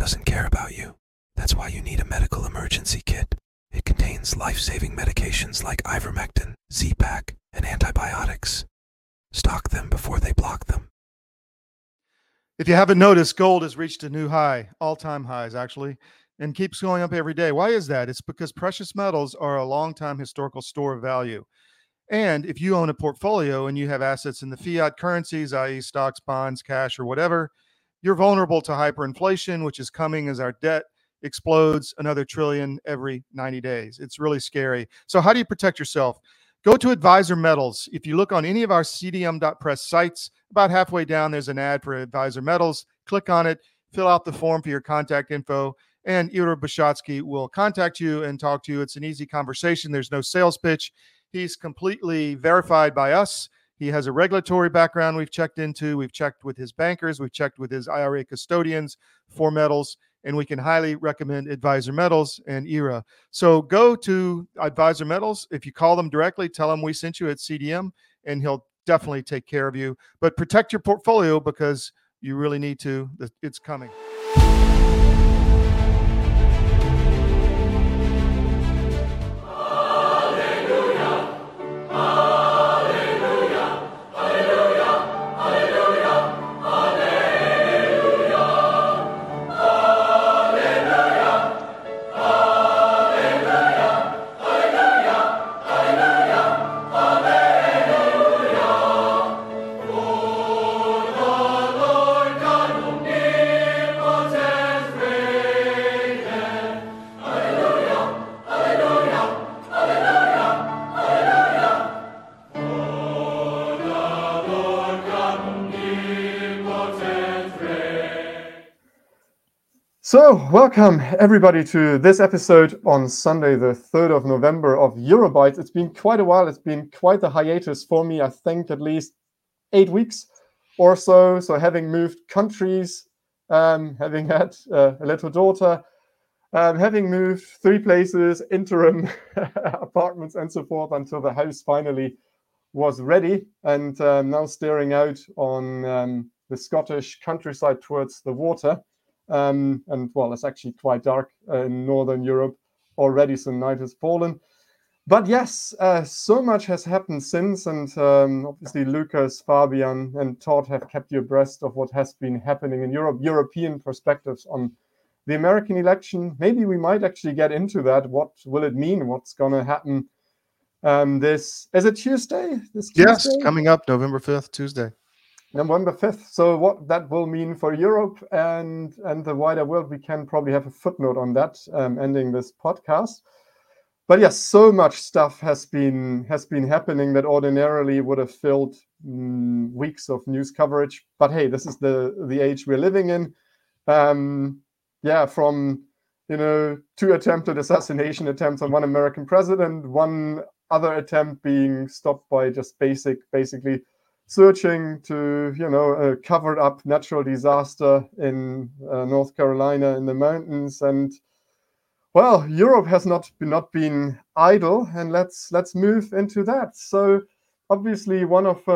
doesn't care about you. That's why you need a medical emergency kit. It contains life-saving medications like ivermectin, Z-Pak, and antibiotics. Stock them before they block them. If you haven't noticed, gold has reached a new high, all-time highs actually, and keeps going up every day. Why is that? It's because precious metals are a long-time historical store of value. And if you own a portfolio and you have assets in the fiat currencies, i.e. stocks, bonds, cash, or whatever, you're vulnerable to hyperinflation, which is coming as our debt explodes another trillion every 90 days. It's really scary. So how do you protect yourself? Go to Advisor Metals. If you look on any of our cdm.press sites, about halfway down, there's an ad for Advisor Metals. Click on it, fill out the form for your contact info, and Ira Bishotsky will contact you and talk to you. It's an easy conversation. There's no sales pitch. He's completely verified by us. He has a regulatory background we've checked into. We've checked with his bankers. We've checked with his IRA custodians for metals, and we can highly recommend Advisor Metals and IRA. So go to Advisor Metals. If you call them directly, tell them we sent you at CDM, and he'll definitely take care of you. But protect your portfolio because you really need to. It's coming. So, welcome everybody to this episode on Sunday, the 3rd of November of Eurobytes. It's been quite a while. It's been quite a hiatus for me, I think at least 8 weeks or so. So, having moved countries, having had a little daughter, having moved 3 places, interim apartments and so forth until the house finally was ready, and now staring out on the Scottish countryside towards the water. And well, it's actually quite dark in Northern Europe already, so night has fallen. But yes, so much has happened since, and obviously Lucas, Fabian, and Todd have kept you abreast of what has been happening in Europe, European perspectives on the American election. Maybe we might actually get into that. What will it mean? What's going to happen? Is it Tuesday? Yes, coming up November 5th, Tuesday. November 5th. So what that will mean for Europe and the wider world, we can probably have a footnote on that ending this podcast. But yes, so much stuff has been happening that ordinarily would have filled weeks of news coverage. But hey, this is the age we're living in. From 2 attempted assassination attempts on one American president, one other attempt being stopped by just basically searching to, a covered up natural disaster in North Carolina in the mountains. And well, Europe has not been idle, and let's move into that. So obviously one of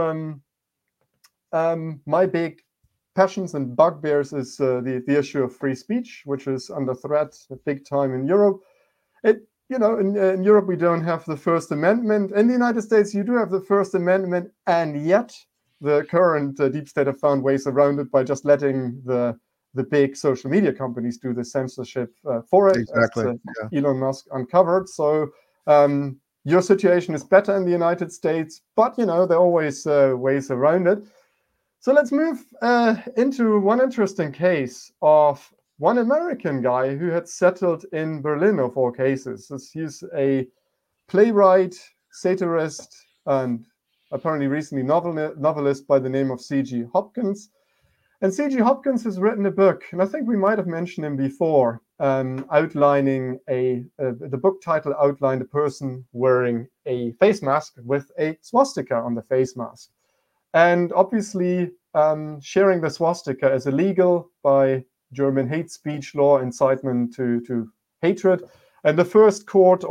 my big passions and bugbears is the issue of free speech, which is under threat big time in Europe. In Europe, we don't have the First Amendment. In the United States, you do have the First Amendment, and yet the current deep state have found ways around it by just letting the big social media companies do the censorship for it. Exactly. As Elon Musk uncovered. So your situation is better in the United States, but there are always ways around it. So let's move into one interesting case of one American guy who had settled in Berlin, of all cases. He's a playwright, satirist, and apparently recently novelist by the name of C.G. Hopkins. And C.G. Hopkins has written a book, and I think we might have mentioned him before, outlining the book title outlined a person wearing a face mask with a swastika on the face mask. And obviously, sharing the swastika is illegal by German hate speech law, incitement to hatred. And the first court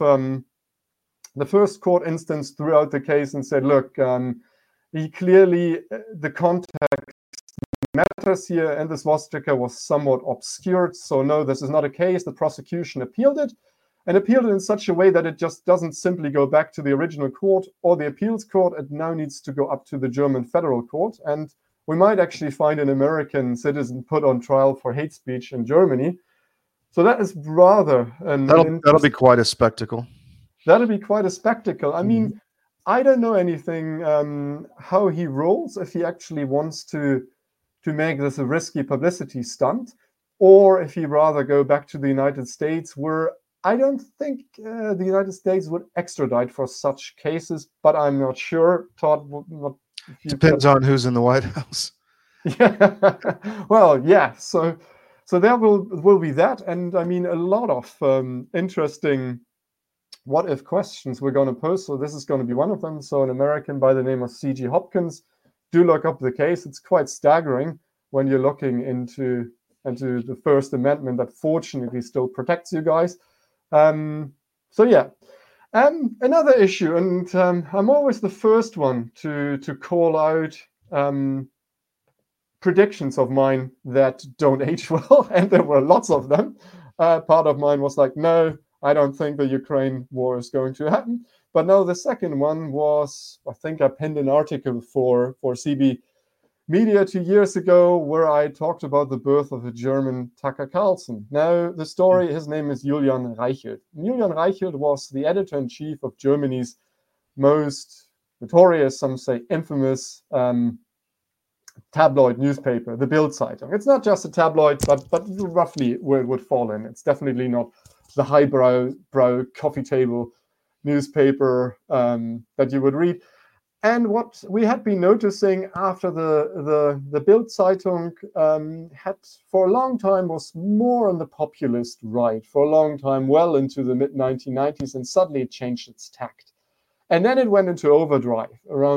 instance threw out the case and said, look, he clearly, the context matters here, and the swastika was somewhat obscured. So no, this is not a case. The prosecution appealed it, and appealed it in such a way that it just doesn't simply go back to the original court or the appeals court. It now needs to go up to the German federal court, and we might actually find an American citizen put on trial for hate speech in Germany. So that is rather that'll be quite a spectacle. That'll be quite a spectacle. I mean, I don't know anything how he rules, if he actually wants to make this a risky publicity stunt, or if he rather go back to the United States, where I don't think the United States would extradite for such cases, but I'm not sure. Todd, what depends on who's in the White House. Yeah, well, yeah. So there will be that, and I mean a lot of interesting what if questions we're going to pose. So this is going to be one of them. So an American by the name of C.G. Hopkins. Do look up the case. It's quite staggering when you're looking into the First Amendment that fortunately still protects you guys. So yeah. Another issue, and I'm always the first one to call out predictions of mine that don't age well, and there were lots of them. Part of mine was like, no, I don't think the Ukraine war is going to happen. But no, the second one was, I think I pinned an article for CB Media 2 years ago where I talked about the birth of a German Tucker Carlson. Now, the story, his name is Julian Reichelt. Julian Reichelt was the editor-in-chief of Germany's most notorious, some say infamous, tabloid newspaper, the Bild Zeitung. It's not just a tabloid, but roughly where it would fall in. It's definitely not the highbrow coffee table newspaper that you would read. And what we had been noticing after the Bild Zeitung had for a long time was more on the populist right, for a long time, well into the mid-1990s, and suddenly it changed its tact. And then it went into overdrive around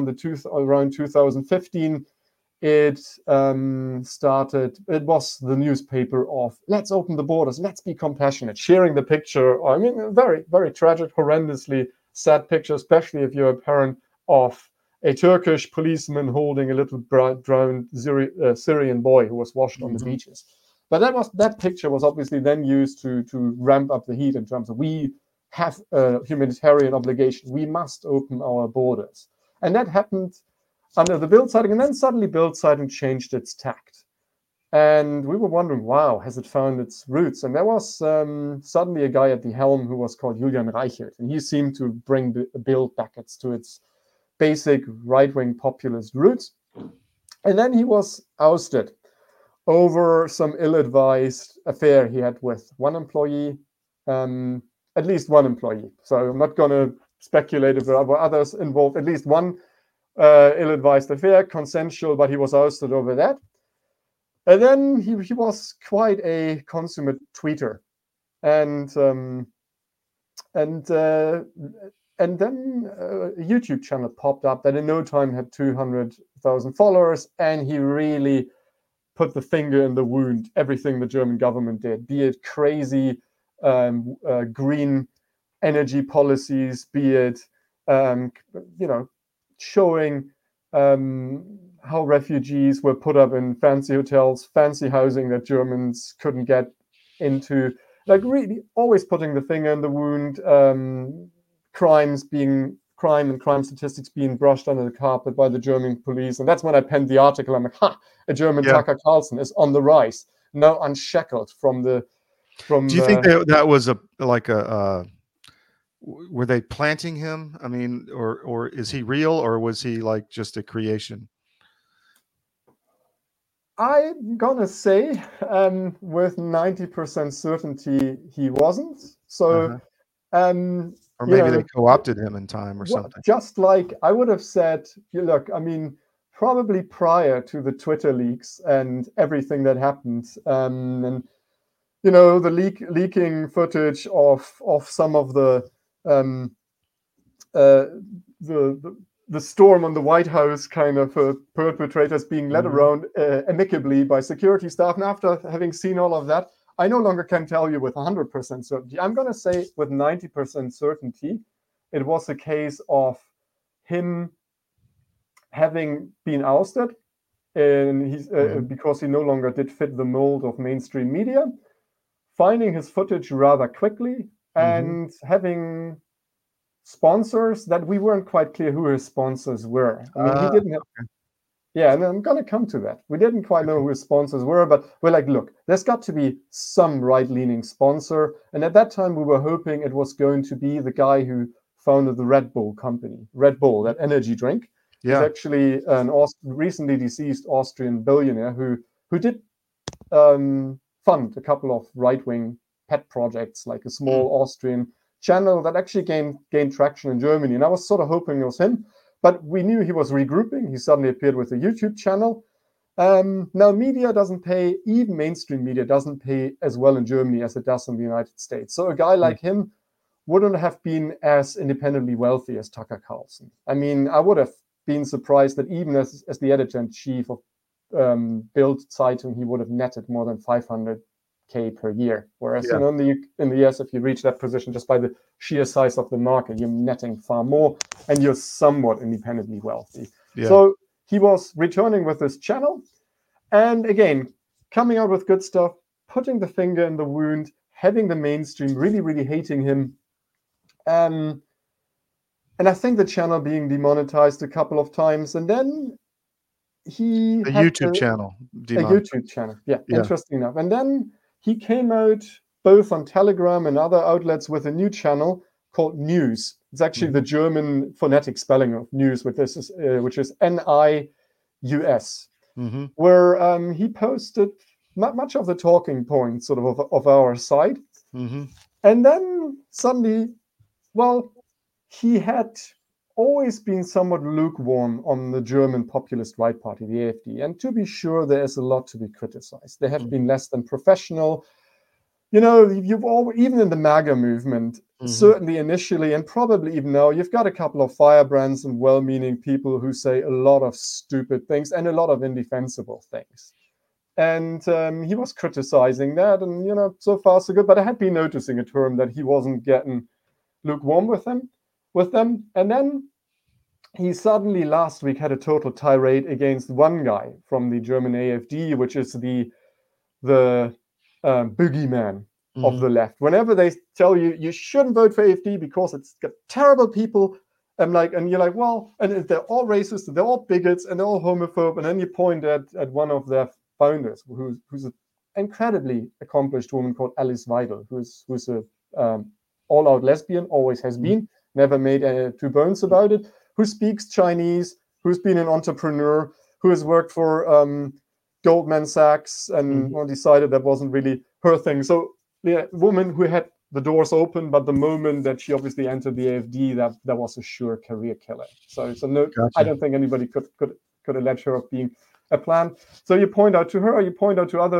2015. It started, it was the newspaper of let's open the borders, let's be compassionate, sharing the picture. I mean, a very, very tragic, horrendously sad picture, especially if you're a parent of a Turkish policeman holding a little drowned Syrian boy who was washed on the beaches. But that picture was obviously then used to ramp up the heat in terms of we have a humanitarian obligation. We must open our borders. And that happened under the Bild Zeitung, and then suddenly Bild Zeitung changed its tact. And we were wondering, wow, has it found its roots? And there was suddenly a guy at the helm who was called Julian Reichelt, and he seemed to bring the Bild back to its basic right-wing populist roots. And then he was ousted over some ill-advised affair he had with one employee, at least one employee. So I'm not going to speculate if there were others involved. At least one ill-advised affair, consensual, but he was ousted over that. And then he was quite a consummate tweeter, and then a YouTube channel popped up that in no time had 200,000 followers, and he really put the finger in the wound. Everything the German government did, be it crazy green energy policies, be it showing how refugees were put up in fancy hotels, fancy housing that Germans couldn't get into, like really always putting the finger in the wound, crime and crime statistics being brushed under the carpet by the German police. And that's when I penned the article. I'm like, a German Tucker Carlson is on the rise, now unshackled from the... Do you think that was were they planting him? I mean, or is he real, or was he like just a creation? I'm gonna say with 90% certainty he wasn't. So, or maybe they co-opted him in time or something. Just like I would have said, look, I mean, probably prior to the Twitter leaks and everything that happened, and the leaking footage of some of the storm on the White House kind of perpetrators being led around amicably by security staff. And after having seen all of that, I no longer can tell you with 100% certainty. I'm going to say with 90% certainty, it was a case of him having been ousted and he's because he no longer did fit the mold of mainstream media, finding his footage rather quickly and having sponsors that we weren't quite clear who his sponsors were. I mean, he didn't have. Yeah, and I'm going to come to that. We didn't quite know who his sponsors were, but we're like, look, there's got to be some right-leaning sponsor. And at that time, we were hoping it was going to be the guy who founded the Red Bull company. Red Bull, that energy drink, is actually an recently deceased Austrian billionaire who did fund a couple of right-wing pet projects, like a small Austrian channel that actually gained traction in Germany. And I was sort of hoping it was him. But we knew he was regrouping. He suddenly appeared with a YouTube channel. Now, media doesn't pay, even mainstream media doesn't pay as well in Germany as it does in the United States. So a guy like him wouldn't have been as independently wealthy as Tucker Carlson. I mean, I would have been surprised that even as the editor-in-chief of Bild Zeitung, he would have netted more than 500K per year. Whereas, you know, in the US, if you reach that position just by the sheer size of the market, you're netting far more and you're somewhat independently wealthy. So he was returning with this channel and again, coming out with good stuff, putting the finger in the wound, having the mainstream really, really hating him. And I think the channel being demonetized a couple of times. And then he a had YouTube channel. A YouTube channel. Yeah, interesting enough. And then he came out both on Telegram and other outlets with a new channel called News. It's actually the German phonetic spelling of news, which is N-I-U-S, where he posted much of the talking points sort of our side. And then suddenly, well, he had always been somewhat lukewarm on the German populist right party, the AfD. And to be sure, there is a lot to be criticized. They have been less than professional. You know, you've always, even in the MAGA movement, certainly initially and probably even now, you've got a couple of firebrands and well-meaning people who say a lot of stupid things and a lot of indefensible things. And he was criticizing that, and, you know, so far so good. But I had been noticing a term that he wasn't getting lukewarm with them. And then he suddenly last week had a total tirade against one guy from the German AfD, which is the boogeyman of the left. Whenever they tell you you shouldn't vote for AfD because it's got terrible people, and you're like, well, and they're all racist, they're all bigots, and they're all homophobe, and then you point at one of their founders, who's an incredibly accomplished woman called Alice Weidel, who's a all-out lesbian, always has been, never made two bones about it, who speaks Chinese, who's been an entrepreneur, who has worked for Goldman Sachs and decided that wasn't really her thing. So the woman who had the doors open, but the moment that she obviously entered the AfD, that was a sure career killer. So no, I don't think anybody could allege her of being a plan. So you point out to her, you point out to other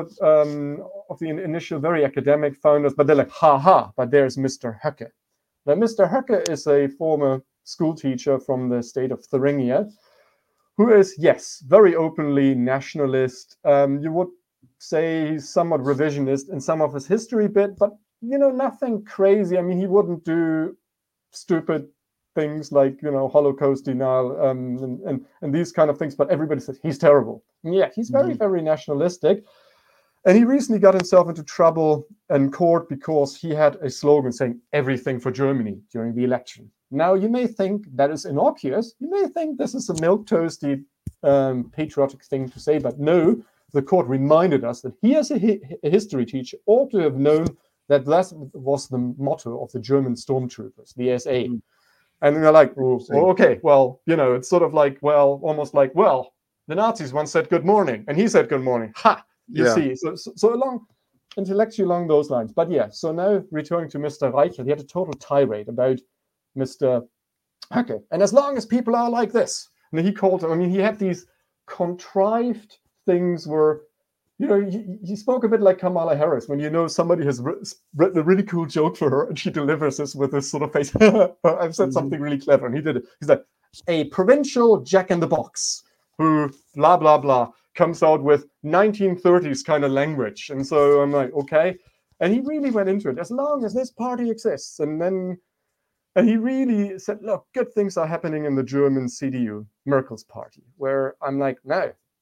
of the initial very academic founders, but they're like, ha, but there's Mr. Höcke. Now, Mr. Höcke is a former school teacher from the state of Thuringia, who is, yes, very openly nationalist. You would say he's somewhat revisionist in some of his history bit, but, you know, nothing crazy. I mean, he wouldn't do stupid things like, you know, Holocaust denial and these kind of things, but everybody says he's terrible. And yeah, he's very, very nationalistic. And he recently got himself into trouble in court because he had a slogan saying everything for Germany during the election. Now, you may think that is innocuous. You may think this is a milquetoasty patriotic thing to say, but no, the court reminded us that he, as a history teacher, ought to have known that that was the motto of the German stormtroopers, the SA. And they're like, oh, okay, well, you know, it's sort of like, well, almost like, well, the Nazis once said good morning, and he said good morning. Ha! You see, so intellectually along those lines. But yeah, so now returning to Mr. Reichel, he had a total tirade about Mr. Höcke. And as long as people are like this, and he called him, I mean, he had these contrived things where, you know, he spoke a bit like Kamala Harris, when, you know, somebody has written a really cool joke for her and she delivers this with this sort of face. I've said something really clever, and he did it. He's like, a provincial jack-in-the-box who blah, blah, blah, comes out with 1930s kind of language. And so I'm like, okay. And he really went into it. As long as this party exists. And he really said, look, good things are happening in the German CDU, Merkel's party, where I'm like, no,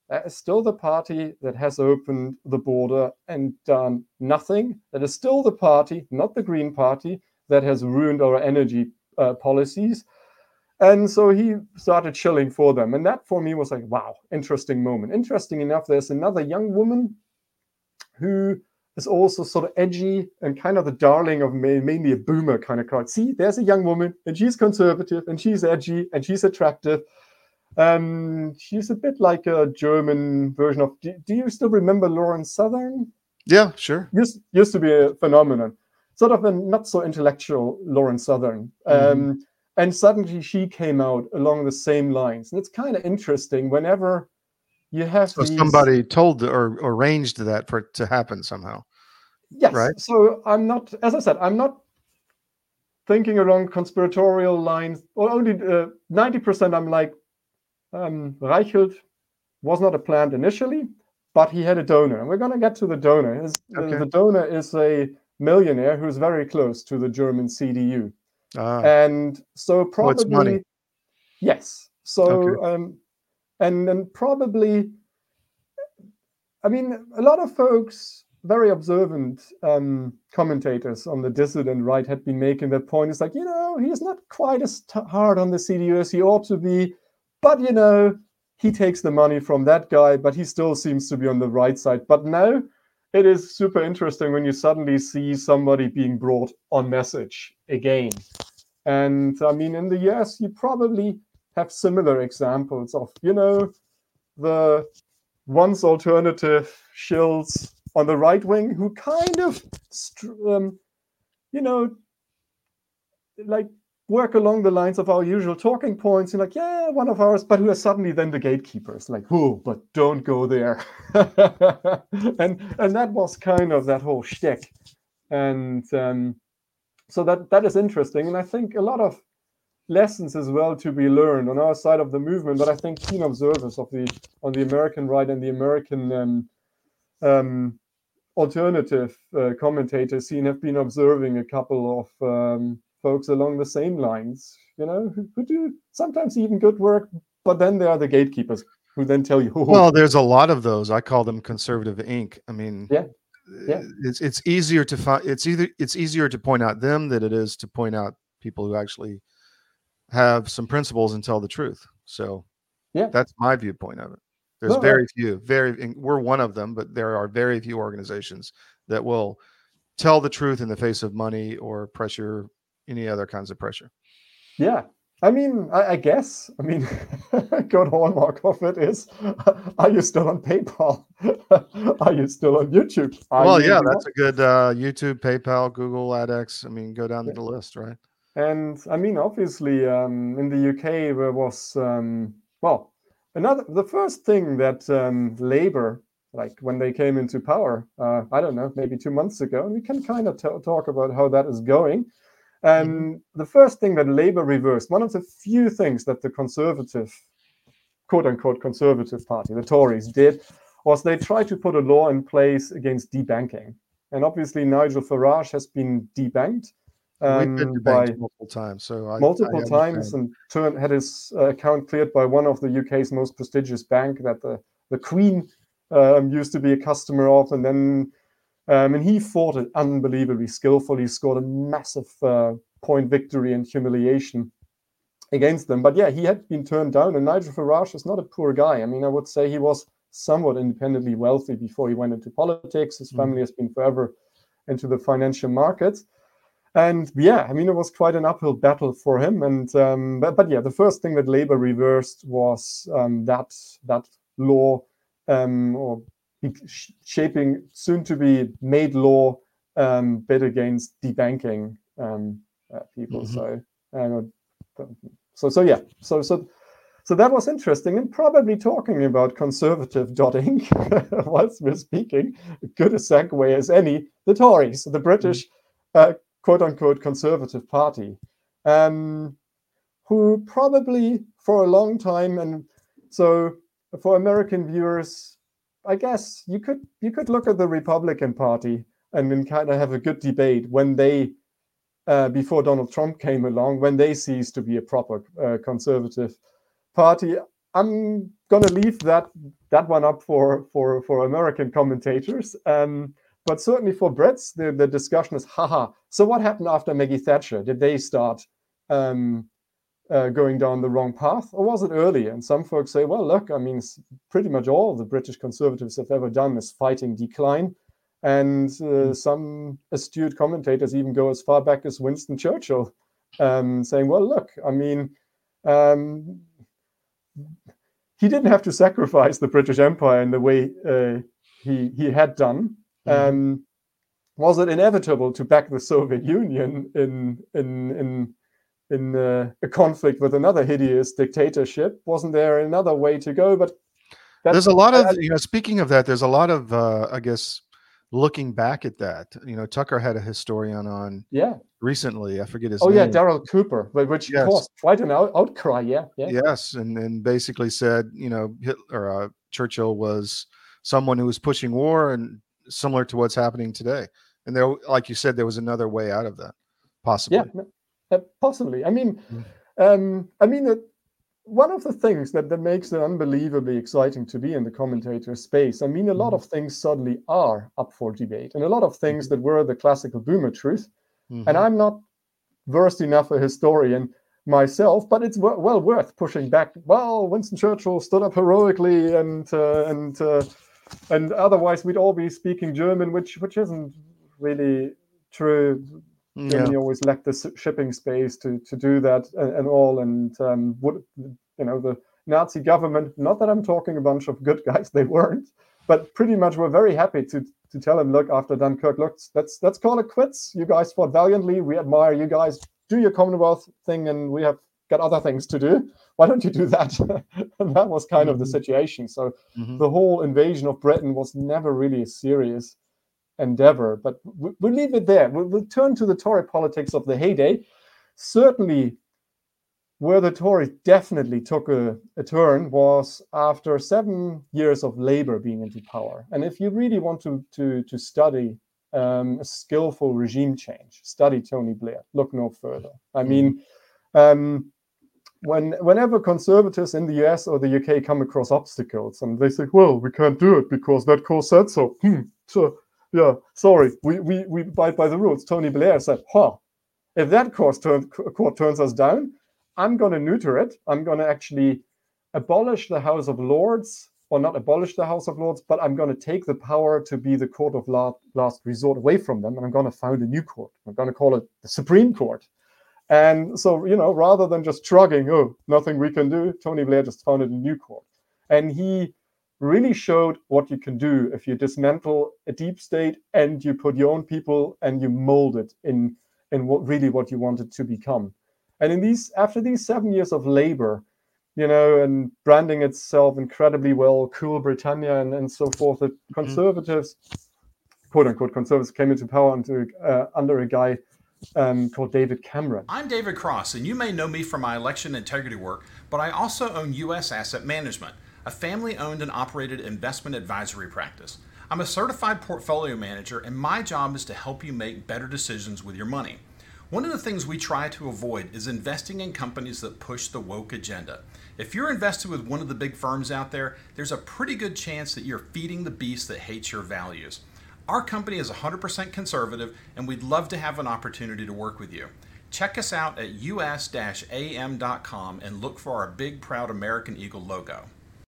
that is still the party that has opened the border and done nothing. That is still the party, not the Green Party, that has ruined our energy policies. And so he started shilling for them. And that for me was like, wow, interesting moment. Interesting enough, there's another young woman who is also sort of edgy and kind of the darling of mainly a boomer kind of crowd. See, there's a young woman and she's conservative and she's edgy and she's attractive. She's a bit like a German version of, do you still remember Lauren Southern? Yeah, sure. Used to be a phenomenon. Sort of a not so intellectual Lauren Southern. And suddenly she came out along the same lines. And it's kind of interesting whenever you have somebody told or arranged that for it to happen somehow. Yes. Right. So I'm not, as I said, I'm not thinking along conspiratorial lines, or only 90% I'm like, Reichelt was not a plant initially, but he had a donor. And we're going to get to the donor. The donor is a millionaire who's very close to the German CDU. And so probably, money. Yes. So, and then probably, I mean, a lot of folks, very observant commentators on the dissident right had been making that point. It's like, he's not quite as hard on the CDU as he ought to be, but, he takes the money from that guy, but he still seems to be on the right side. But now it is super interesting when you suddenly see somebody being brought on message again. And I mean, in the US, you probably have similar examples of, the once alternative shills on the right wing who kind of, like work along the lines of our usual talking points. And like, yeah, one of ours, but who are suddenly then the gatekeepers. Like, whoa, but don't go there. and that was kind of that whole shtick. And so that is interesting. And I think a lot of lessons as well to be learned on our side of the movement. But I think keen observers on the American right and the American alternative commentator scene have been observing a couple of folks along the same lines, who do sometimes even good work, but then there are the gatekeepers who then tell you, well, there's a lot of those. I call them conservative ink. I mean, yeah. It's easier to find. It's easier to point out them than it is to point out people who actually have some principles and tell the truth. So yeah, that's my viewpoint of it. There's few, we're one of them, but there are very few organizations that will tell the truth in the face of money or pressure, any other kinds of pressure. Yeah. I mean, I guess, good hallmark of it is, are you still on PayPal? Are you still on YouTube? That's a good YouTube, PayPal, Google, AdX. I mean, go down the list, right? And I mean, obviously, in the UK, there was, the first thing that Labour, like when they came into power, I don't know, maybe 2 months ago, and we can kind of talk about how that is going. The first thing that Labour reversed, one of the few things that the conservative, quote-unquote conservative party, the Tories, did, was they tried to put a law in place against debanking. And obviously Nigel Farage has been debanked. We've been debanked multiple times. So multiple times, and had his account cleared by one of the UK's most prestigious bank that the Queen used to be a customer of. And then and he fought it unbelievably skillfully, scored a massive point victory and humiliation against them. But yeah, he had been turned down, and Nigel Farage is not a poor guy. I mean, I would say he was somewhat independently wealthy before he went into politics. His family has been forever into the financial markets. And yeah, I mean, it was quite an uphill battle for him. And but yeah, the first thing that Labour reversed was that law or shaping soon to be made law bid against debanking people. So that was interesting, and probably talking about conservative.ink whilst we're speaking, good a segue as any, the Tories, the British quote unquote conservative party, who probably for a long time, and so for American viewers, I guess you could look at the Republican Party and then kind of have a good debate when they, before Donald Trump came along, when they ceased to be a proper conservative party. I'm going to leave that that one up for American commentators. But certainly for Brits, the discussion is, haha, so what happened after Maggie Thatcher? Did they start going down the wrong path, or was it earlier? And some folks say, well, look, I mean, pretty much all the British Conservatives have ever done is fighting decline. And some astute commentators even go as far back as Winston Churchill, saying, well, look, I mean, he didn't have to sacrifice the British Empire in the way he had done. Was it inevitable to back the Soviet Union in a conflict with another hideous dictatorship? Wasn't there another way to go? But there's a lot of, speaking of that, there's a lot of, I guess, looking back at that. Tucker had a historian on recently. I forget his name. Oh, yeah, Darrell Cooper, which caused quite an outcry. Yeah. Yes, and basically said, Churchill was someone who was pushing war, and similar to what's happening today. And there, like you said, there was another way out of that, possibly. Yeah, possibly. I mean, one of the things that makes it unbelievably exciting to be in the commentator space, I mean, a lot of things suddenly are up for debate, and a lot of things that were the classical boomer truth. And I'm not versed enough a historian myself, but it's well worth pushing back. Well, Winston Churchill stood up heroically, and otherwise we'd all be speaking German, which isn't really true. Germany always lacked the shipping space to do that and all. And the Nazi government, not that I'm talking a bunch of good guys, they weren't, but pretty much were very happy to tell him, look, after Dunkirk, look, let's call it quits. You guys fought valiantly. We admire you guys. Do your Commonwealth thing, and we have got other things to do. Why don't you do that? And that was kind of the situation. So the whole invasion of Britain was never really a serious endeavor, but we'll leave it there. We'll turn to the Tory politics of the heyday. Certainly, where the Tories definitely took a turn was after 7 years of Labour being into power. And if you really want to study a skillful regime change, study Tony Blair. Look no further. I mean, whenever conservatives in the US or the UK come across obstacles, and they say, well, we can't do it because that court said so. So yeah, sorry, we abide by the rules. Tony Blair said, if that court turns us down, I'm going to neuter it. I'm going to actually abolish the House of Lords, or not abolish the House of Lords, but I'm going to take the power to be the court of last resort away from them, and I'm going to found a new court. I'm going to call it the Supreme Court. And so, rather than just shrugging, nothing we can do, Tony Blair just founded a new court. And he really showed what you can do if you dismantle a deep state and you put your own people and you mold it in what you want it to become. And after these 7 years of Labour, and branding itself incredibly well, cool Britannia and so forth, the conservatives, quote unquote conservatives, came into power under a guy called David Cameron. I'm David Cross, and you may know me from my election integrity work, but I also own U.S. Asset Management, a family-owned and operated investment advisory practice. I'm a certified portfolio manager, and my job is to help you make better decisions with your money. One of the things we try to avoid is investing in companies that push the woke agenda. If you're invested with one of the big firms out there, there's a pretty good chance that you're feeding the beast that hates your values. Our company is 100% conservative, and we'd love to have an opportunity to work with you. Check us out at us-am.com and look for our big, proud American Eagle logo.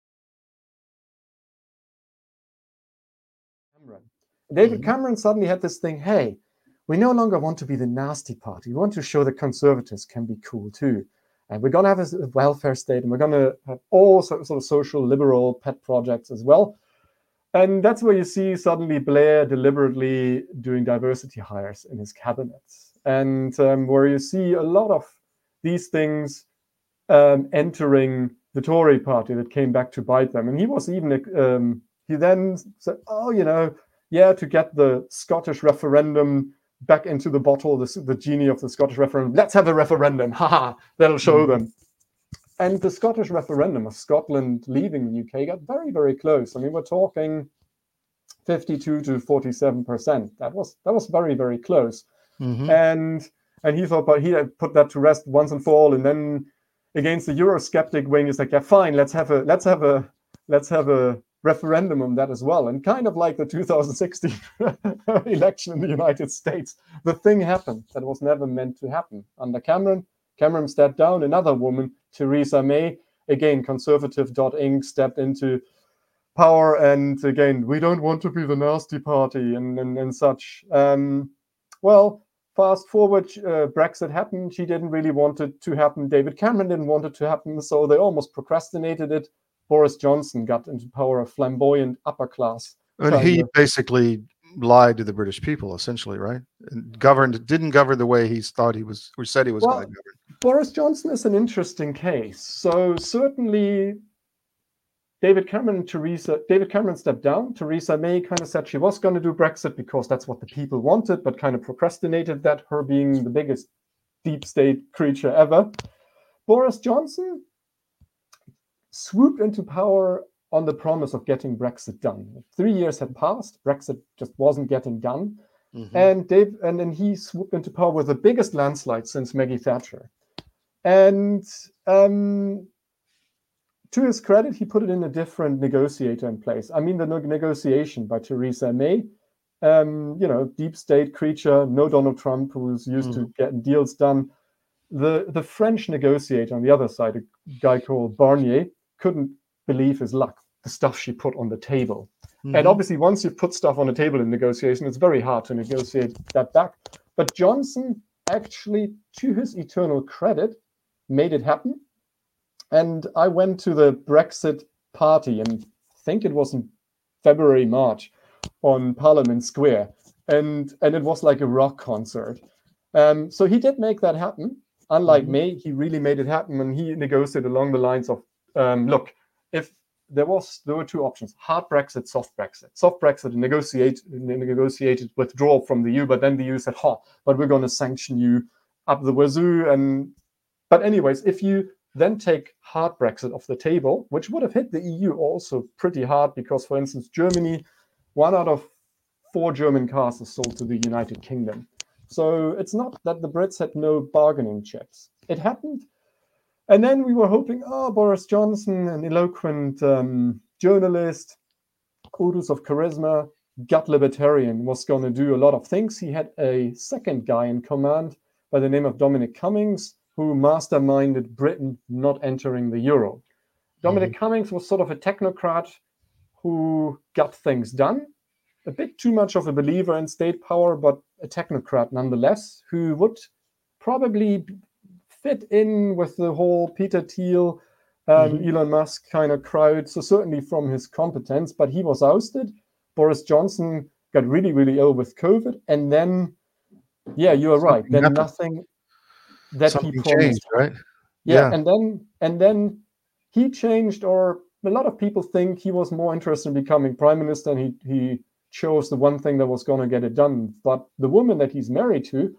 David Cameron suddenly had this thing, hey, we no longer want to be the nasty party. We want to show that conservatives can be cool too. And we're going to have a welfare state, and we're going to have all sorts of social liberal pet projects as well. And that's where you see suddenly Blair deliberately doing diversity hires in his cabinet. And where you see a lot of these things entering the Tory party that came back to bite them. And he was even, he then said, to get the Scottish referendum back into the bottle, the genie of the Scottish referendum. Let's have a referendum. That'll show them. And the Scottish referendum of Scotland leaving the UK got very, very close. I mean, we're talking 52 to 47%. That was very, very close. And he thought, but he had put that to rest once and for all. And then against the Eurosceptic wing, is like, yeah, fine, let's have a referendum on that as well. And kind of like the 2016 election in the United States, the thing happened that was never meant to happen. Under Cameron stepped down. Another woman, Theresa May, again, Conservative.Inc. stepped into power. And again, we don't want to be the nasty party and such. Well, fast forward, Brexit happened. She didn't really want it to happen. David Cameron didn't want it to happen. So they almost procrastinated it. Boris Johnson got into power, a flamboyant upper class. And he basically lied to the British people, essentially, right? And didn't govern the way he thought he was, or said he was going to govern. Boris Johnson is an interesting case. So certainly David Cameron stepped down. Theresa May kind of said she was going to do Brexit because that's what the people wanted, but kind of procrastinated that, her being the biggest deep state creature ever. Boris Johnson swooped into power on the promise of getting Brexit done. 3 years had passed, Brexit just wasn't getting done. And then he swooped into power with the biggest landslide since Maggie Thatcher. And to his credit, he put it in a different negotiator in place. I mean, the negotiation by Theresa May, deep state creature, no Donald Trump, who's used to getting deals done. The French negotiator on the other side, a guy called Barnier, couldn't believe his luck, the stuff she put on the table. And obviously, once you put stuff on the table in negotiation, it's very hard to negotiate that back. But Johnson actually, to his eternal credit, made it happen. And I went to the Brexit party, and I think it was in February, March, on Parliament Square. And it was like a rock concert. So he did make that happen. Unlike May, he really made it happen, and he negotiated along the lines of, look, if there were two options: hard Brexit, soft Brexit. Soft Brexit, negotiated withdrawal from the EU, but then the EU said, but we're going to sanction you up the wazoo. But anyways, if you then take hard Brexit off the table, which would have hit the EU also pretty hard, because, for instance, Germany, 1 out of 4 German cars is sold to the United Kingdom. So it's not that the Brits had no bargaining chips. It happened. And then we were hoping, Boris Johnson, an eloquent journalist, kudos of charisma, gut libertarian, was going to do a lot of things. He had a second guy in command by the name of Dominic Cummings, who masterminded Britain not entering the euro. Dominic Cummings was sort of a technocrat who got things done. A bit too much of a believer in state power, but a technocrat nonetheless, who would probably fit in with the whole Peter Thiel, Elon Musk kind of crowd. So certainly from his competence, but he was ousted. Boris Johnson got really, really ill with COVID. And then, you are right. Then nothing that he promised. Changed, right? Yeah. And then he changed, or a lot of people think he was more interested in becoming prime minister, and he chose the one thing that was going to get it done. But the woman that he's married to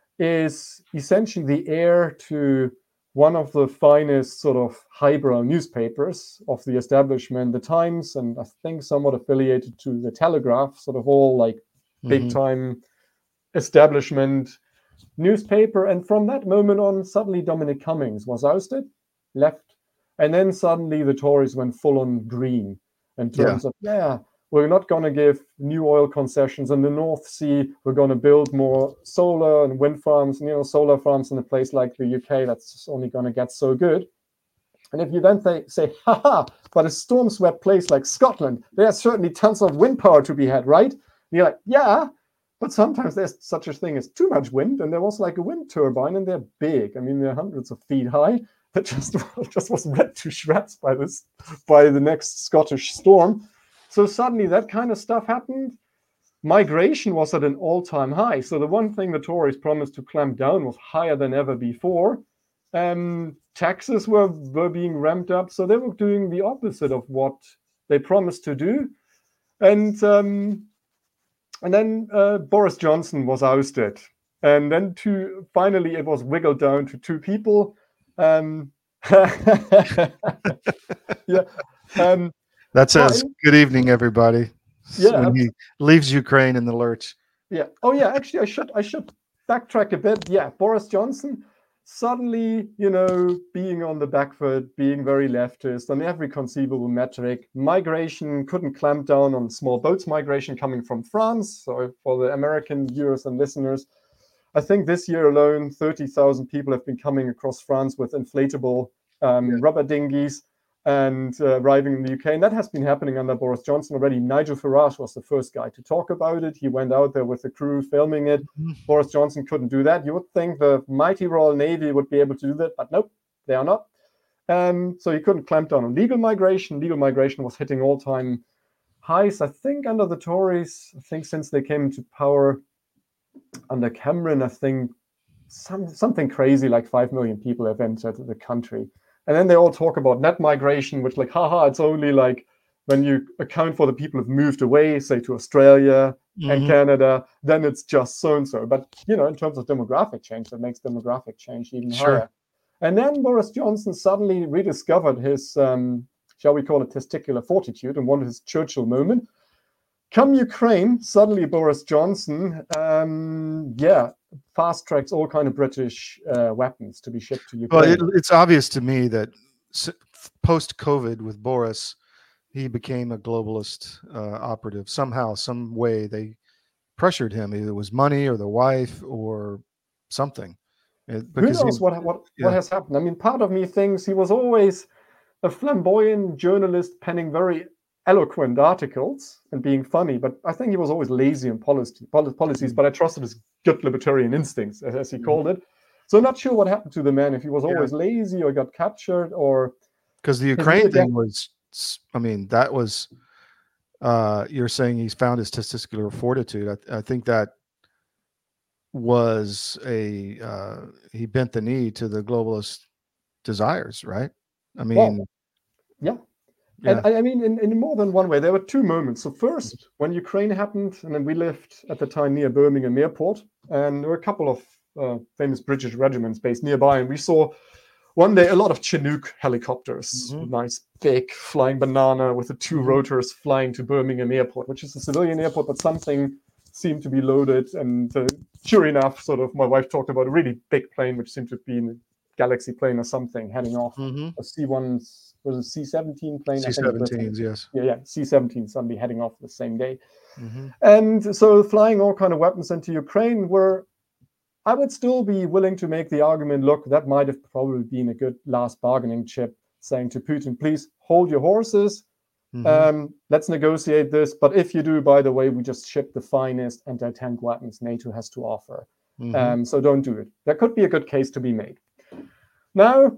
is essentially the heir to one of the finest sort of highbrow newspapers of the establishment, the Times, and I think somewhat affiliated to the Telegraph, sort of all like big time establishment newspaper. And from that moment on, suddenly Dominic Cummings was ousted, left, and then suddenly the Tories went full on green in terms of, we're not going to give new oil concessions in the North Sea. We're going to build more solar and wind farms, solar farms in a place like the UK. That's only going to get so good. And if you then say, but a storm-swept place like Scotland, there's certainly tons of wind power to be had, right? And you're like, yeah, but sometimes there's such a thing as too much wind. And there was like a wind turbine, and they're big. I mean, they're hundreds of feet high. That just was ripped to shreds by the next Scottish storm. So suddenly that kind of stuff happened. Migration was at an all-time high. So the one thing the Tories promised to clamp down was higher than ever before. Taxes were being ramped up. So they were doing the opposite of what they promised to do. And then Boris Johnson was ousted. And then finally it was wiggled down to 2 people. That says, good evening, everybody. When he leaves Ukraine in the lurch. Yeah. Oh, yeah. Actually, I should backtrack a bit. Yeah. Boris Johnson. suddenly, being on the back foot, being very leftist on every conceivable metric, migration couldn't clamp down on small boats migration coming from France. So for the American viewers and listeners, I think this year alone, 30,000 people have been coming across France with inflatable rubber dinghies and arriving in the UK. And that has been happening under Boris Johnson already. Nigel Farage was the first guy to talk about it. He went out there with the crew filming it. Boris Johnson couldn't do that. You would think the mighty Royal Navy would be able to do that, but nope, they are not. So he couldn't clamp down on legal migration. Legal migration was hitting all-time highs, I think, under the Tories. I think since they came into power under Cameron, I think something crazy like 5 million people have entered the country. And then they all talk about net migration, which like, it's only like when you account for the people who've moved away, say to Australia and Canada, then it's just so-and-so. But, in terms of demographic change, that makes demographic change even higher. And then Boris Johnson suddenly rediscovered his, shall we call it testicular fortitude, and wanted his Churchill moment. Come Ukraine, suddenly Boris Johnson, fast tracks all kind of British weapons to be shipped to Ukraine. Well, it's obvious to me that post-COVID with Boris, he became a globalist operative. Somehow, some way, they pressured him. Either it was money or the wife or something. Who knows what has happened? I mean, part of me thinks he was always a flamboyant journalist penning very eloquent articles and being funny, but I think he was always lazy in policies, but I trusted his good libertarian instincts, as he called it. So I'm not sure what happened to the man, if he was always lazy or got captured, or... Because the Ukraine thing was, that was, you're saying he's found his testicular fortitude. I think that was he bent the knee to the globalist desires, right? And I mean, in more than one way, there were two moments. So first, when Ukraine happened, and then we lived at the time near Birmingham Airport, and there were a couple of famous British regiments based nearby, and we saw one day a lot of Chinook helicopters, nice big flying banana with the two rotors flying to Birmingham Airport, which is a civilian airport, but something seemed to be loaded. And sure enough, sort of, my wife talked about a really big plane, which seemed to be a Galaxy plane or something, heading off a C-1. Was a C-17 plane? C-17s, yes. Yeah, C-17 suddenly heading off the same day. And so flying all kind of weapons into Ukraine were, I would still be willing to make the argument, look, that might have probably been a good last bargaining chip, saying to Putin, please hold your horses, let's negotiate this. But if you do, by the way, we just ship the finest anti-tank weapons NATO has to offer. So don't do it. That could be a good case to be made. Now,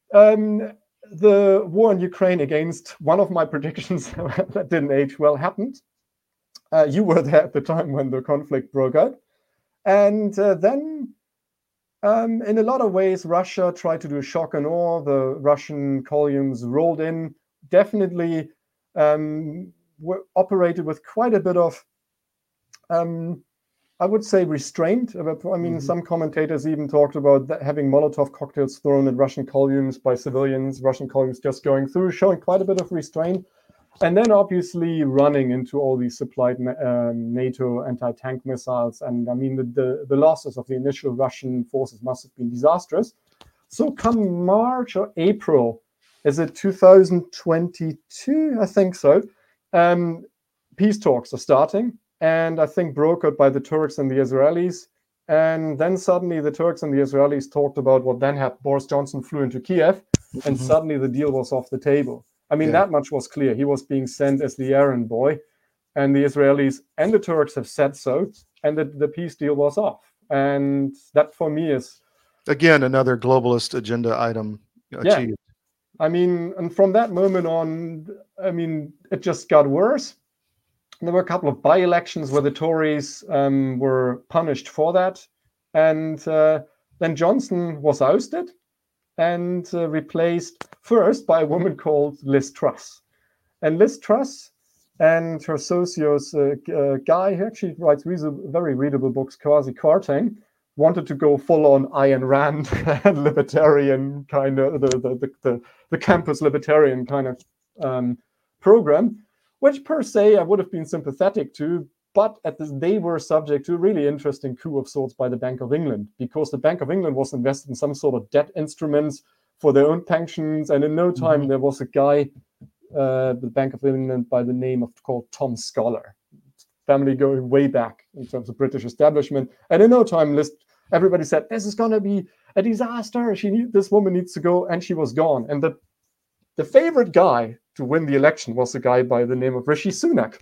the war in Ukraine, against one of my predictions that didn't age well, happened. You were there at the time when the conflict broke out. And then, in a lot of ways, Russia tried to do a shock and awe. The Russian columns rolled in, definitely were operated with quite a bit of, I would say, restraint. I mean, some commentators even talked about having Molotov cocktails thrown at Russian columns by civilians, Russian columns just going through, showing quite a bit of restraint. And then obviously running into all these supplied NATO anti-tank missiles. And I mean, the losses of the initial Russian forces must have been disastrous. So come March or April, is it 2022? I think so. Peace talks are starting. And I think brokered by the Turks and the Israelis. And then suddenly the Turks and the Israelis talked about what then happened. Boris Johnson flew into Kiev, and suddenly the deal was off the table. I mean, that much was clear. He was being sent as the errand boy, and the Israelis and the Turks have said so, and the peace deal was off. And that, for me, is... Again, another globalist agenda item achieved. I mean, and from that moment on, I mean, it just got worse. There were a couple of by-elections where the Tories were punished for that. And then Johnson was ousted and replaced first by a woman called Liz Truss. And Liz Truss and her socios guy, who actually writes very readable books, Kwasi Kwarteng, wanted to go full-on Ayn Rand libertarian kind of, the campus libertarian kind of program, which per se I would have been sympathetic to, But they were subject to a really interesting coup of sorts by the Bank of England, because the Bank of England was invested in some sort of debt instruments for their own pensions. And in no time, there was a guy, the Bank of England, by the name of called Tom Scholar, family going way back in terms of British establishment. And in no time, everybody said, this is going to be a disaster. This woman needs to go. And she was gone. And the favorite guy to win the election was a guy by the name of Rishi Sunak.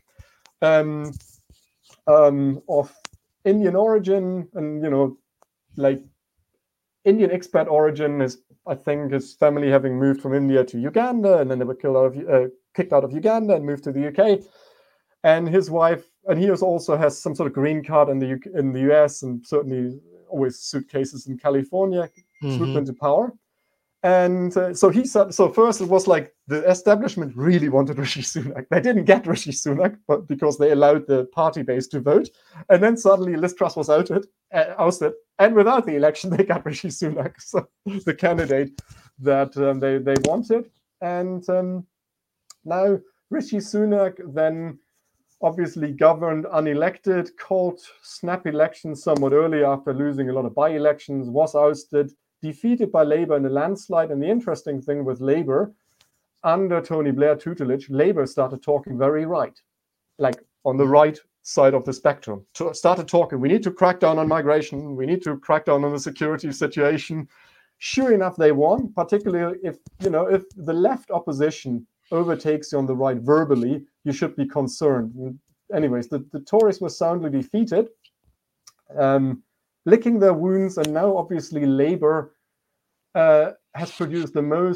Of Indian origin, and like Indian expat origin. I think his family having moved from India to Uganda, and then they were kicked out of Uganda and moved to the UK. And his wife, and he also has some sort of green card in the US, and certainly always suitcases in California, swooped into power. And so first it was like the establishment really wanted Rishi Sunak. They didn't get Rishi Sunak, but because they allowed the party base to vote. And then suddenly Liz Truss was ousted. And without the election, they got Rishi Sunak, so the candidate that they wanted. And now Rishi Sunak then obviously governed unelected, called snap elections somewhat early after losing a lot of by-elections, was ousted, defeated by Labour in a landslide. And the interesting thing with Labour, under Tony Blair tutelage, Labour started talking very right, like on the right side of the spectrum. Started talking, we need to crack down on migration, we need to crack down on the security situation. Sure enough, they won, particularly if the left opposition overtakes you on the right verbally, you should be concerned. Anyways, the Tories were soundly defeated. Licking their wounds, and now obviously Labour has produced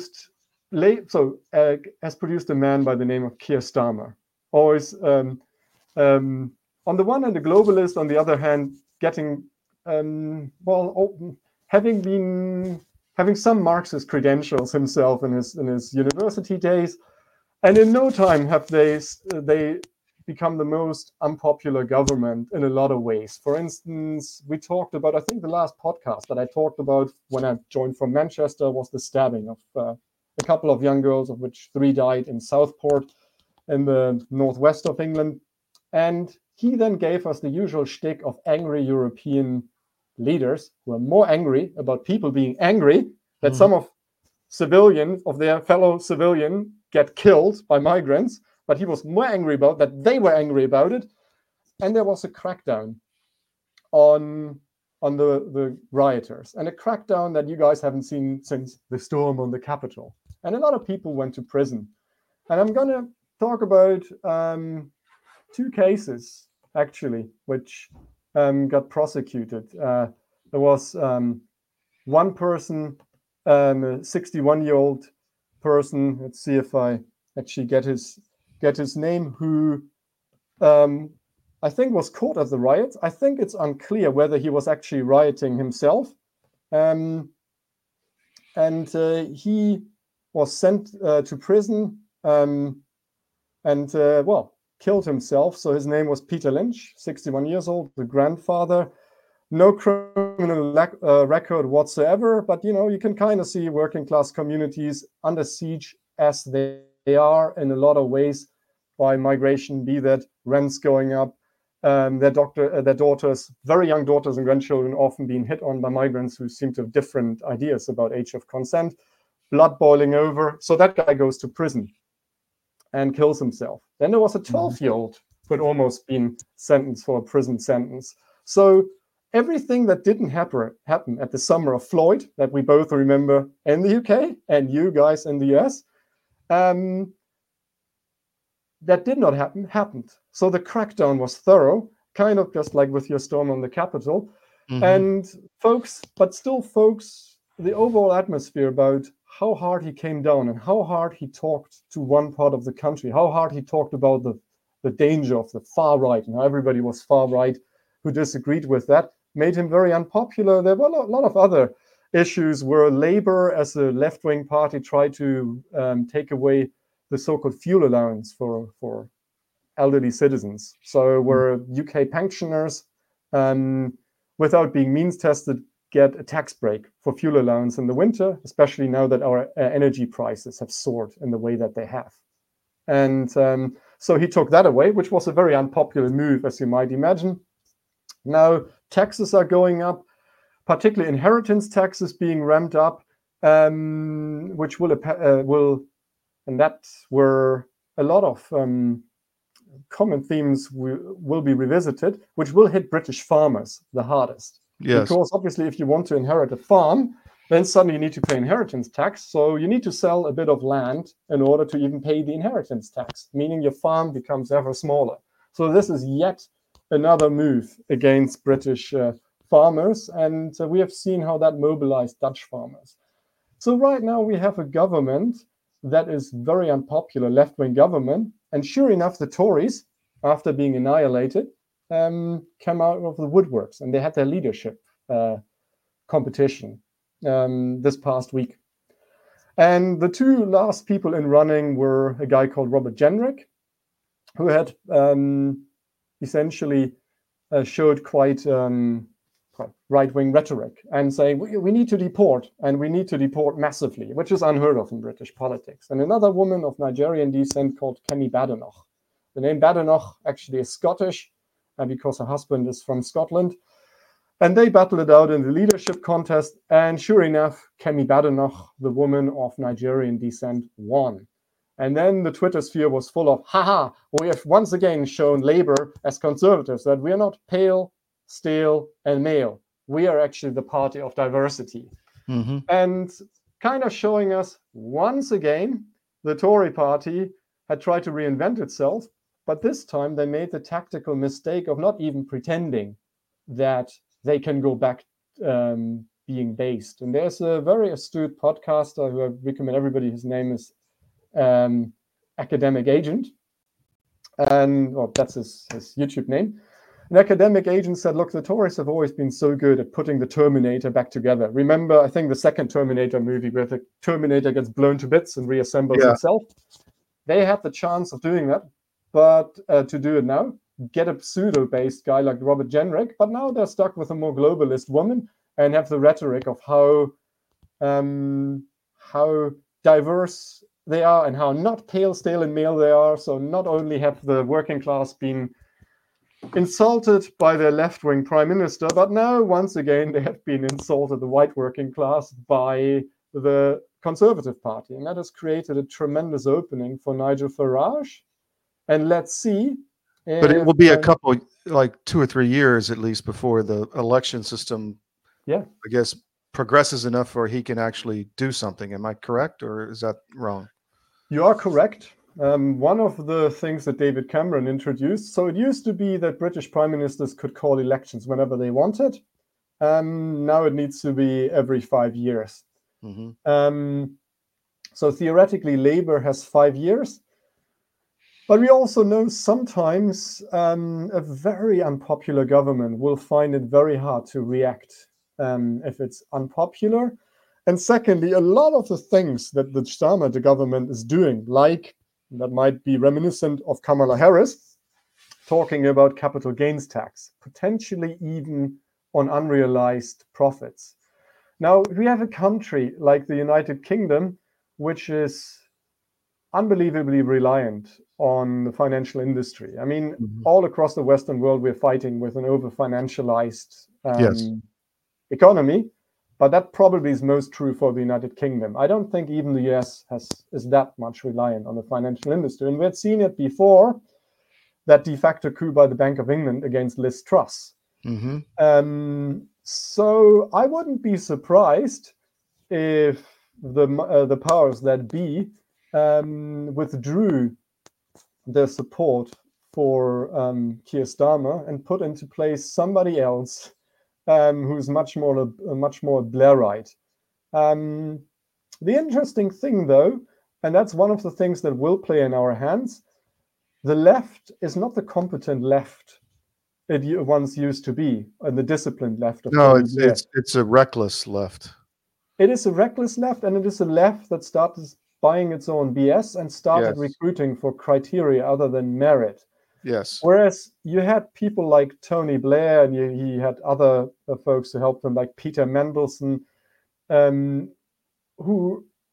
has produced a man by the name of Keir Starmer. Always, on the one hand, a globalist, on the other hand, having some Marxist credentials himself in his university days, and in no time have they become the most unpopular government in a lot of ways. For instance, we talked about, I think the last podcast that I talked about when I joined from Manchester was the stabbing of a couple of young girls, of which 3 died in Southport in the northwest of England. And he then gave us the usual shtick of angry European leaders who are more angry about people being angry that some of their fellow civilian get killed by migrants. But he was more angry about that they were angry about it. And there was a crackdown on the rioters, and a crackdown that you guys haven't seen since the storm on the Capitol. And a lot of people went to prison. And I'm going to talk about 2 cases, actually, which got prosecuted. There was one person, a 61-year-old person, let's see if I actually get his name, who I think was caught at the riots. I think it's unclear whether he was actually rioting himself. And he was sent to prison and killed himself. So his name was Peter Lynch, 61 years old, the grandfather. No criminal record whatsoever, but you can kind of see working class communities under siege as they are in a lot of ways by migration, be that rents going up, their daughters, very young daughters and grandchildren often being hit on by migrants who seem to have different ideas about age of consent, blood boiling over. So that guy goes to prison and kills himself. Then there was a 12-year-old who had almost been sentenced for a prison sentence. So everything that didn't happen at the summer of Floyd, that we both remember in the UK and you guys in the US, that did not happen, happened. So the crackdown was thorough, kind of just like with your storm on the Capitol. And folks, the overall atmosphere about how hard he came down and how hard he talked to one part of the country, how hard he talked about the danger of the far right, and how everybody was far right who disagreed with that, made him very unpopular. There were a lot of other issues where Labour, as a left-wing party, tried to take away the so-called fuel allowance for elderly citizens. So where UK pensioners, without being means tested, get a tax break for fuel allowance in the winter, especially now that our energy prices have soared in the way that they have. And So he took that away, which was a very unpopular move, as you might imagine. Now taxes are going up, particularly inheritance taxes being ramped up, which will, and that were a lot of common themes will be revisited, which will hit British farmers the hardest. Yes. Because obviously, if you want to inherit a farm, then suddenly you need to pay inheritance tax. So you need to sell a bit of land in order to even pay the inheritance tax, meaning your farm becomes ever smaller. So this is yet another move against British farmers. And we have seen how that mobilized Dutch farmers. So right now we have a government that is very unpopular, left-wing government. And sure enough, the Tories, after being annihilated, came out of the woodworks, and they had their leadership competition this past week. And the two last people in running were a guy called Robert Jenrick, who had essentially showed quite right-wing rhetoric and saying we need to deport, and we need to deport massively, which is unheard of in British politics. And another woman of Nigerian descent called Kemi Badenoch. The name Badenoch actually is Scottish, because her husband is from Scotland. And they battled it out in the leadership contest. And sure enough, Kemi Badenoch, the woman of Nigerian descent, won. And then the Twitter sphere was full of, haha, we have once again shown Labour as conservatives, that we are not pale, stale, and male. We are actually the party of diversity. Mm-hmm. And kind of showing us once again, the Tory party had tried to reinvent itself, but this time they made the tactical mistake of not even pretending that they can go back being based. And there's a very astute podcaster who I recommend everybody, his name is Academic Agent. And that's his YouTube name. An Academic Agent said, look, the Tories have always been so good at putting the Terminator back together. Remember, I think the second Terminator movie where the Terminator gets blown to bits and reassembles himself. They had the chance of doing that, but to do it now, get a pseudo-based guy like Robert Jenrick, but now they're stuck with a more globalist woman and have the rhetoric of how diverse they are and how not pale, stale, and male they are. So not only have the working class been insulted by their left-wing prime minister, but now once again they have been insulted, the white working class, by the Conservative Party, and that has created a tremendous opening for Nigel Farage. And let's see. But it will be a couple, like 2 or 3 years at least, before the election system, I guess, progresses enough where he can actually do something. Am I correct, or is that wrong? You are correct. One of the things that David Cameron introduced, so it used to be that British prime ministers could call elections whenever they wanted. Now it needs to be every 5 years. Mm-hmm. So theoretically, Labour has 5 years. But we also know sometimes a very unpopular government will find it very hard to react if it's unpopular. And secondly, a lot of the things that the Starmer government is doing, like that might be reminiscent of Kamala Harris, talking about capital gains tax, potentially even on unrealized profits. Now, we have a country like the United Kingdom, which is unbelievably reliant on the financial industry. I mean, all across the Western world, we're fighting with an over-financialized economy, but that probably is most true for the United Kingdom. I don't think even the US is that much reliant on the financial industry. And we had seen it before, that de facto coup by the Bank of England against Liz Truss. Mm-hmm. So I wouldn't be surprised if the powers that be withdrew their support for Keir Starmer and put into place somebody else who's much more Blairite. The interesting thing, though, and that's one of the things that will play in our hands, the left is not the competent left it once used to be, and the disciplined left. No, it's a reckless left. It is a reckless left, and it is a left that started buying its own BS and started recruiting for criteria other than merit. Yes. Whereas you had people like Tony Blair, and he had other folks who helped him, like Peter Mandelson, who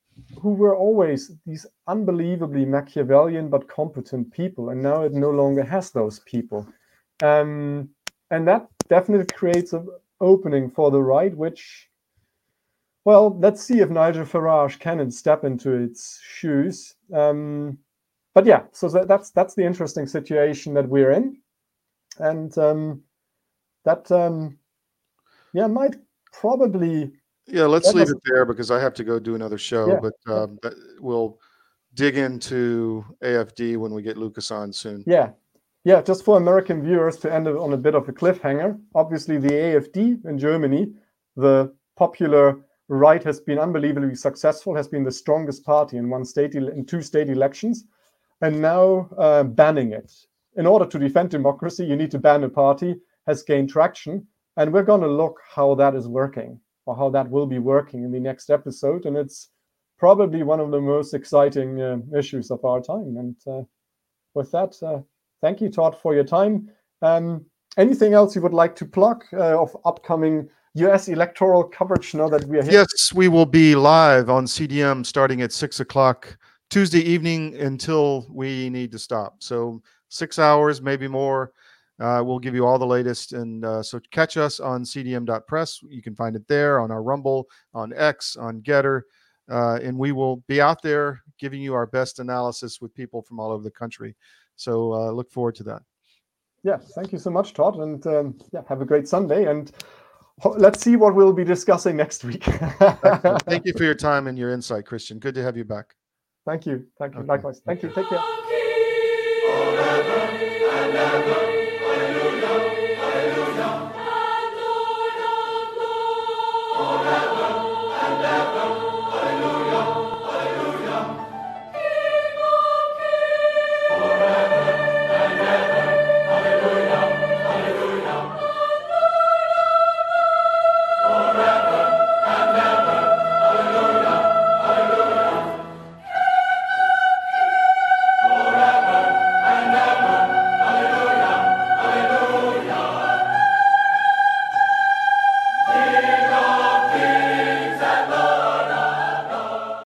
who were always these unbelievably Machiavellian but competent people, and now it no longer has those people. And that definitely creates an opening for the right, which, well, let's see if Nigel Farage can step into its shoes. But yeah, so that's the interesting situation that we're in, and that might probably. Yeah, let's leave it there because I have to go do another show. Yeah. But we'll dig into AFD when we get Lucas on soon. Yeah, just for American viewers, to end it on a bit of a cliffhanger, obviously the AFD in Germany, the popular right, has been unbelievably successful, has been the strongest party in 2 state elections, and now banning it. In order to defend democracy, you need to ban a party, has gained traction, and we're going to look how that is working, or how that will be working in the next episode, and it's probably one of the most exciting issues of our time. And with that, thank you, Todd, for your time. Anything else you would like to plug of upcoming US electoral coverage now that we are here? Yes, we will be live on CDM starting at 6 o'clock Tuesday evening until we need to stop. So 6 hours, maybe more. We'll give you all the latest. And so catch us on cdm.press. You can find it there, on our Rumble, on X, on Getter. And we will be out there giving you our best analysis with people from all over the country. So look forward to that. Yeah, thank you so much, Todd. And have a great Sunday. And let's see what we'll be discussing next week. Thank you for your time and your insight, Christian. Good to have you back. Thank you. Okay. Likewise. Thank you. Take care.